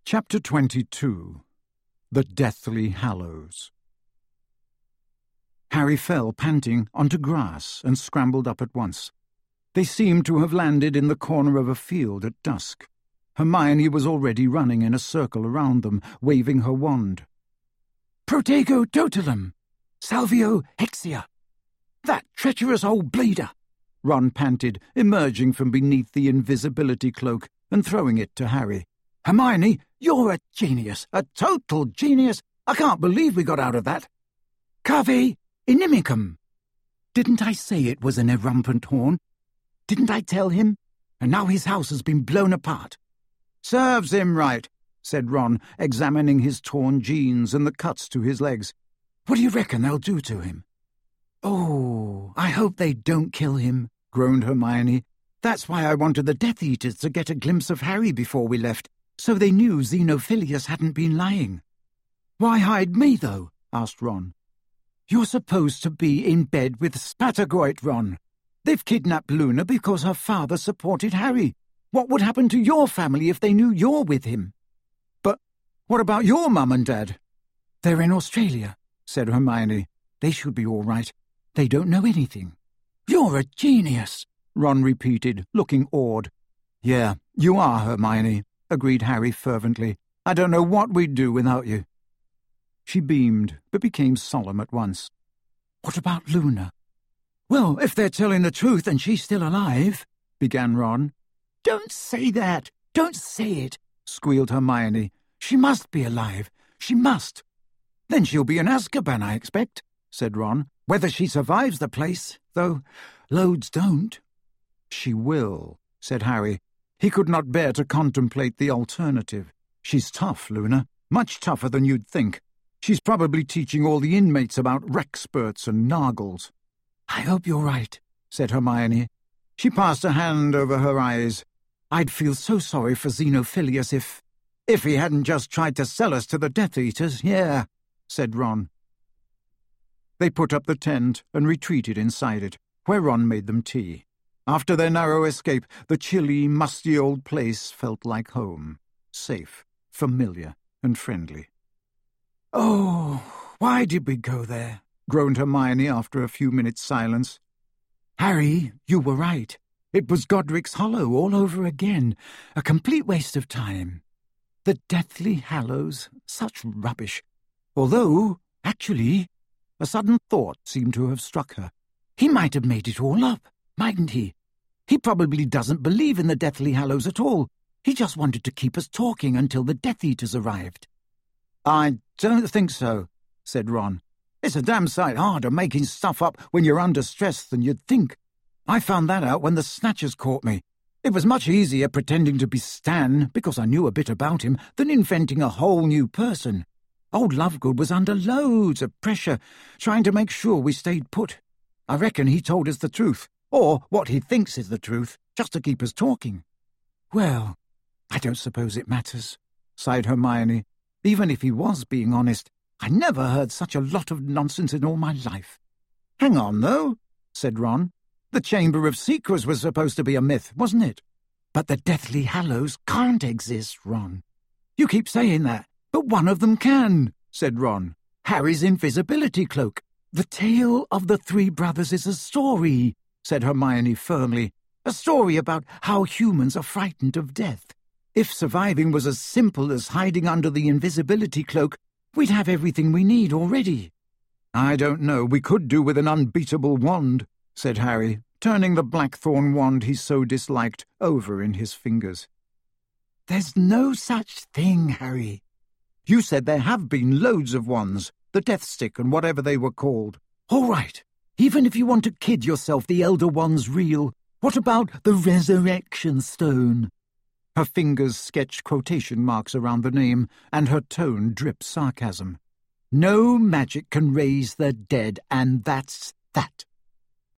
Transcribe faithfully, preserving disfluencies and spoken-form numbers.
Chapter twenty-two. The Deathly Hallows. Harry fell, panting, onto grass and scrambled up at once. They seemed to have landed in the corner of a field at dusk. Hermione was already running in a circle around them, waving her wand. "Protego totalum! Salvio hexia! That treacherous old bleeder!" Ron panted, emerging from beneath the invisibility cloak and throwing it to Harry. "Hermione, you're a genius, a total genius. I can't believe we got out of that. Cave inimicum. Didn't I say it was an erumpent horn? Didn't I tell him? And now his house has been blown apart." "Serves him right," said Ron, examining his torn jeans and the cuts to his legs. "What do you reckon they'll do to him?" "Oh, I hope they don't kill him," groaned Hermione. "That's why I wanted the Death Eaters to get a glimpse of Harry before we left, so they knew Xenophilius hadn't been lying." "Why hide me, though?" asked Ron. "You're supposed to be in bed with Spatagoit, Ron. They've kidnapped Luna because her father supported Harry. What would happen to your family if they knew you're with him?" "But what about your mum and dad?" "They're in Australia," said Hermione. "They should be all right. They don't know anything." "You're a genius," Ron repeated, looking awed. "Yeah, you are, Hermione," agreed Harry fervently. "I don't know what we'd do without you." She beamed, but became solemn at once. "What about Luna?" "Well, if they're telling the truth and she's still alive," began Ron. "Don't say that! Don't say it!" squealed Hermione. "She must be alive. She must." "Then she'll be in Azkaban, I expect," said Ron. "Whether she survives the place, though loads don't." "She will," said Harry. He could not bear to contemplate the alternative. "She's tough, Luna. Much tougher than you'd think. She's probably teaching all the inmates about Rexperts and Nargles." "I hope you're right," said Hermione. She passed a hand over her eyes. "I'd feel so sorry for Xenophilius if... if he hadn't just tried to sell us to the Death Eaters, yeah," said Ron. They put up the tent and retreated inside it, where Ron made them tea. After their narrow escape, the chilly, musty old place felt like home, safe, familiar, and friendly. "Oh, why did we go there?" groaned Hermione after a few minutes' silence. "Harry, you were right. It was Godric's Hollow all over again. A complete waste of time. The Deathly Hallows, such rubbish. Although, actually, a sudden thought seemed to have struck her. He might have made it all up, mightn't he? He probably doesn't believe in the Deathly Hallows at all. He just wanted to keep us talking until the Death Eaters arrived." "I don't think so," said Ron. "It's a damn sight harder making stuff up when you're under stress than you'd think. I found that out when the Snatchers caught me. It was much easier pretending to be Stan, because I knew a bit about him, than inventing a whole new person. Old Lovegood was under loads of pressure, trying to make sure we stayed put. I reckon he told us the truth, or what he thinks is the truth, just to keep us talking." "Well, I don't suppose it matters," sighed Hermione. "Even if he was being honest, I never heard such a lot of nonsense in all my life." "Hang on, though," said Ron. "The Chamber of Secrets was supposed to be a myth, wasn't it?" "But the Deathly Hallows can't exist, Ron." "You keep saying that, but one of them can," said Ron. "Harry's invisibility cloak." "The tale of the three brothers is a story," said Hermione firmly. "A story about how humans are frightened of death. If surviving was as simple as hiding under the invisibility cloak, we'd have everything we need already." "I don't know. We could do with an unbeatable wand," said Harry, turning the blackthorn wand he so disliked over in his fingers. "There's no such thing, Harry." "You said there have been loads of wands, the Death Stick and whatever they were called." "All right. Even if you want to kid yourself the Elder One's real, what about the Resurrection Stone?" Her fingers sketched quotation marks around the name, and her tone dripped sarcasm. "No magic can raise the dead, and that's that."